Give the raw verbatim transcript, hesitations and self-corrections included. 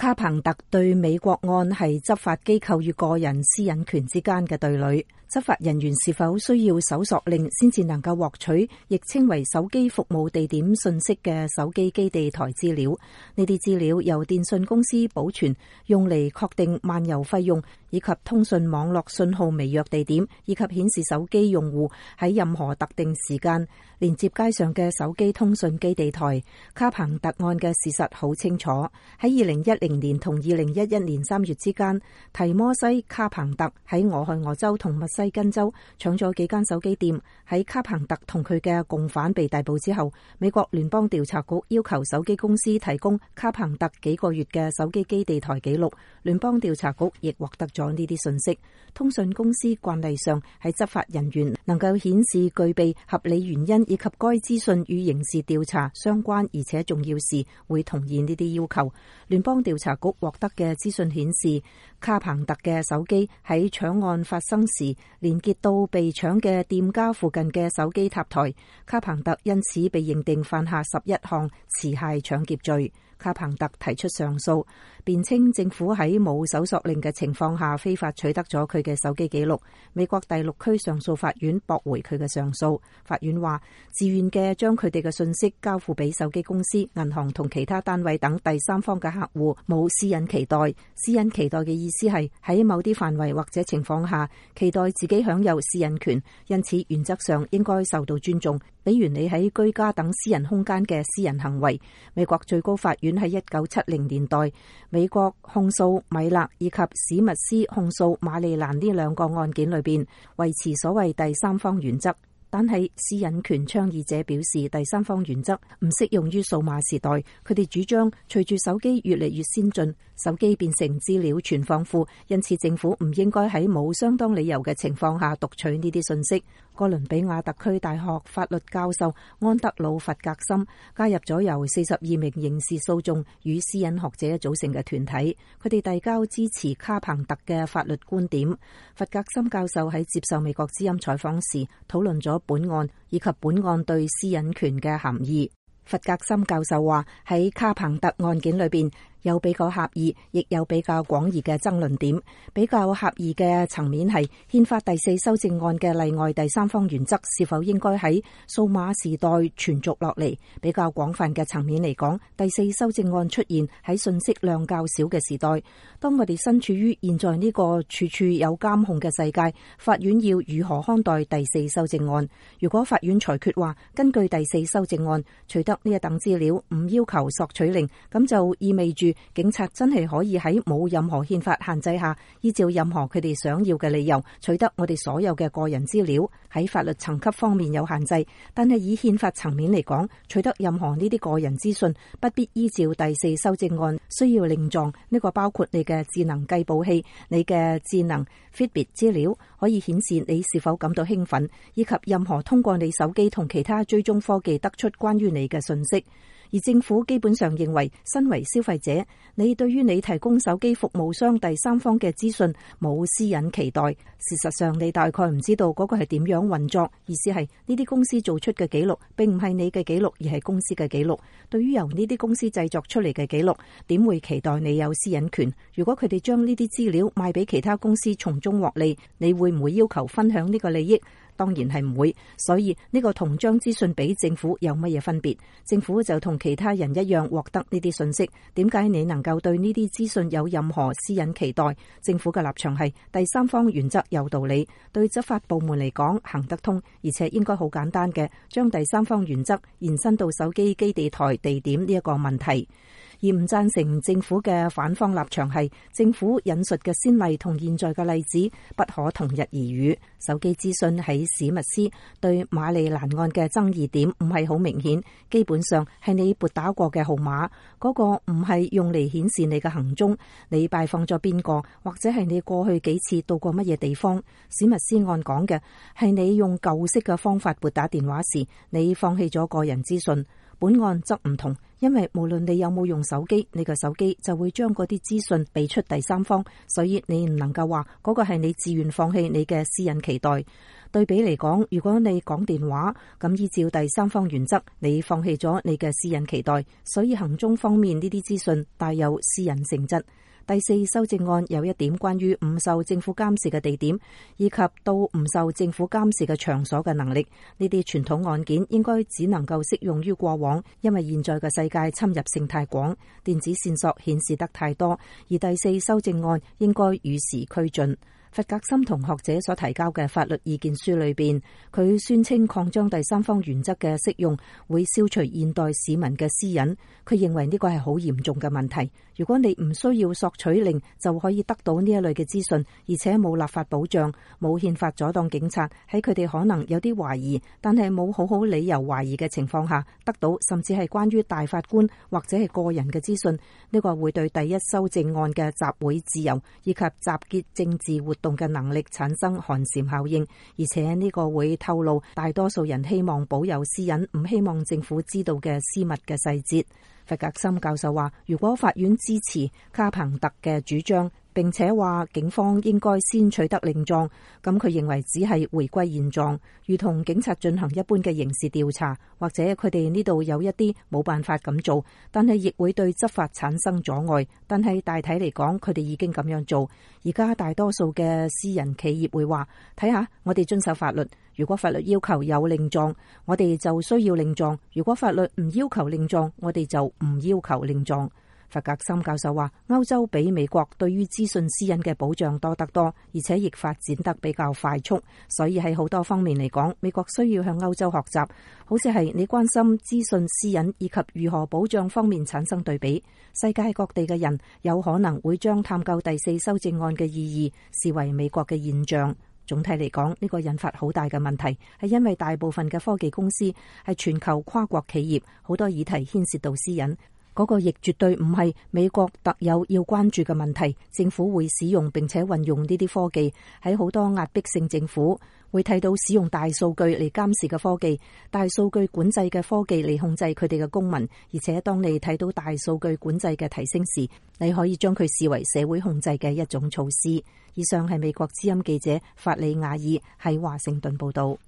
卡彭特對美國案係執法機構與個人私隱權之間嘅對壘。執法人員是否需要搜索令先至能夠獲取，亦稱為手機服務地點信息嘅手機基地台資料？呢啲資料由電信公司保存，用嚟確定漫遊費用，以及通訊網絡信號微弱地點，以及顯示手機用戶喺任何特定時間連接街上嘅手機通訊基地台。卡彭特案嘅事實好清楚，喺二零一零年同二零一一年三月之間，提摩西卡彭特喺俄亥俄州同密西根州搶咗幾間手機店。喺卡彭特同佢嘅共犯被逮捕之後，美國聯邦調查局要求手機公司提供卡彭特幾個月嘅手機基地台記錄。聯邦調查局亦獲得咗呢啲信息。通訊公司慣例上喺執法人員能夠顯示具備合理原因以及該資訊與刑事調查相關而且重要時，會同意呢啲要求。聯邦調查局獲得嘅資訊顯示，卡彭特嘅手機喺搶案發生時連結到被搶嘅店家附近嘅手機塔台。卡彭特因此被認定犯下十一項持械搶劫罪。卡彭特提出上訴，辯稱政府喺冇搜索令嘅情況下非法取得咗佢嘅手機記錄。美國第六區上訴法院駁回佢嘅上訴。法院話，自願嘅將佢哋嘅信息交付俾手機公司、銀行同其他單位等第三方嘅客戶，冇私隱期待。私隱期待嘅意思係喺某啲範圍或者情況下，期待自己享有私隱權，因此原則上應該受到尊重。比如你喺居家等私人空間嘅私人行為。美國最高法院喺一九七零年代，美國控訴米勒以及史密斯控訴馬利蘭呢兩個案件裏邊，維持所謂第三方原則。但係私隱權倡議者表示，第三方原則唔適用於數碼時代。佢哋主張，隨住手機越嚟越先進，手機變成資料存放庫，因此政府唔應該喺冇相當理由嘅情況下讀取呢啲信息。哥倫比亞特區大學法律教授安德魯·弗格森加入咗由四十二名刑事訴訟與私隱學者組成嘅團體，佢哋遞交支持卡彭特嘅法律觀點。弗格森教授喺接受美國之音採訪時討論咗本案以及本案對私隱權嘅含義。弗格森教授話，喺卡彭特案件裏邊，有比較狹義，亦有比較廣義嘅爭論點。比較狹義嘅層面係憲法第四修正案嘅例外第三方原則是否應該喺數碼時代存續落嚟。比較廣泛嘅層面嚟講，第四修正案出現喺信息量較少嘅時代。當我哋身處於現在呢個處處有監控嘅世界，法院要如何看待第四修正案？如果法院裁決話，根據第四修正案取得呢一等資料唔要求索取令，咁就意味住警察真係可以喺冇任何憲法限制下，依照任何佢哋想要嘅理由取得我哋所有嘅個人資料。喺法律層級方面有限制，但係以憲法層面嚟講，取得任何呢啲個人資訊不必依照第四修正案需要令狀。呢個包括你嘅智能計步器、你嘅智能 Fitbit 資料，可以顯示你是否感到興奮，以及任何通過你手機同其他追蹤科技得出關於你嘅信息。而政府基本上認為，身為消費者，你對於你提供手機服務商第三方嘅資訊冇私隱期待。事實上，你大概唔知道嗰個係點樣運作。意思係呢啲公司做出嘅記錄並唔係你嘅記錄，而係公司嘅記錄。對於由呢啲公司製作出嚟嘅記錄，點會期待你有私隱權？如果佢哋將呢啲資料賣俾其他公司從中獲利，你會唔會要求分享呢個利益？當然係唔會，所以呢個同將資訊俾政府有乜嘢分別？政府就同其他人一樣獲得呢啲信息，點解你能夠對呢啲資訊有任何私隱期待？政府嘅立場係第三方原則有道理，對執法部門嚟講行得通，而且應該好簡單嘅，將第三方原則延伸到手機基地台地點呢一個問題。而唔贊成政府嘅反方立場係，政府引述嘅先例同現在嘅例子不可同日而語。手機資訊喺史密斯對馬利蘭案嘅爭議點唔係好明顯，基本上係你撥打過嘅號碼，嗰個唔係用嚟顯示你嘅行蹤，你拜訪咗邊個，或者係你過去幾次到過乜嘢地方。史密斯案講嘅係你用舊式嘅方法撥打電話時，你放棄咗個人資訊。本案則唔同，因為無論你有冇用手機，你個手機就會將嗰啲資訊俾出第三方，所以你唔能夠話嗰個係你自願放棄你嘅私隱期待。 對比嚟講，如果你講電話，咁依照第三方原則，你放棄咗你嘅私隱期待，所以行蹤方面呢啲資訊帶有私隱性質。第四修正案有一點關於唔受政府監視嘅地點，以及到唔受政府監視嘅場所嘅能力。呢啲傳統案件應該只能夠適用於過往，因為現在嘅世界侵入性太廣，電子線索顯示得太多，而第四修正案應該與時俱進。弗格森同學者所提交嘅法律意見書裏邊，佢宣稱擴張第三方原則嘅適用會消除現代市民嘅私隱。佢認為呢個係好嚴重嘅問題。如果你唔需要索取令就可以得到呢一類嘅資訊，而且冇立法保障，冇憲法阻擋警察喺佢哋可能有啲懷疑，但係冇好好理由懷疑嘅情況下得到，甚至係關於大法官或者係個人嘅資訊，呢個會對第一修正案嘅集會自由以及集結政治活動嘅能力產生寒蟬效應，而且呢個會透露大多數人希望保有私隱，唔希望政府知道嘅私密嘅細節。弗格森教授話，如果法院支持卡彭特嘅主張，並且話警方應該先取得令狀，咁佢認為只係回歸現狀，如同警察進行一般嘅刑事調查，或者佢哋呢度有一啲冇辦法咁做，但係亦會對執法產生阻礙。但係大體嚟講，佢哋已經咁樣做。而家大多數嘅私人企業會話，睇下我哋遵守法律，如果法律要求有令狀，我哋就需要令狀；如果法律唔要求令狀，我哋就唔要求令狀。弗格森教授話，歐洲比美國對於資訊私隱嘅保障多得多，而且亦發展得比較快速，所以喺好多方面嚟講，美國需要向歐洲學習。好似係你關心資訊私隱以及如何保障方面產生對比，世界各地嘅人有可能會將探究第四修正案嘅意義視為美國嘅現象。總體嚟講，呢個引發好大嘅問題，係因為大部分嘅科技公司係全球跨國企業，好多議題牽涉到私隱。嗰個亦絕對唔係美國特有要關注嘅問題。政府會使用並且運用呢啲科技，喺好多壓迫性政府會睇到使用大數據嚟監視嘅科技，大數據管制嘅科技嚟控制佢哋嘅公民。而且當你睇到大數據管制嘅提升時，你可以將佢視為社會控制嘅一種措施。以上係美國之音記者法里亞爾喺華盛頓報道。